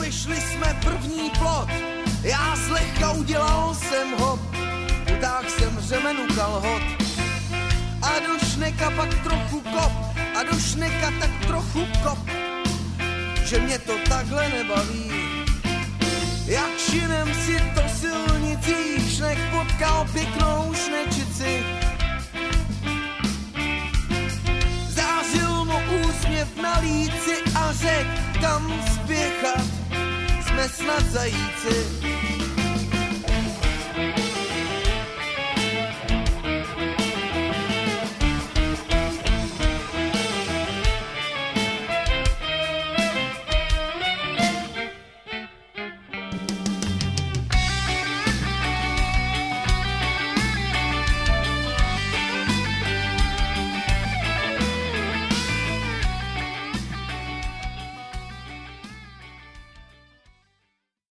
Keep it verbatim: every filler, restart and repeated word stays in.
Přešli jsme první plot, já zlehka udělal jsem ho, utáhl jsem řemenu kalhot. A do šneka pak trochu kop, a do šneka tak trochu kop, že mě to takhle nebaví. Jak šinem si to silnicí, šnek potkal pěknou šnečici. Zářil mu úsměv na líci a řek, kam spěchat, jsme snad zajíci.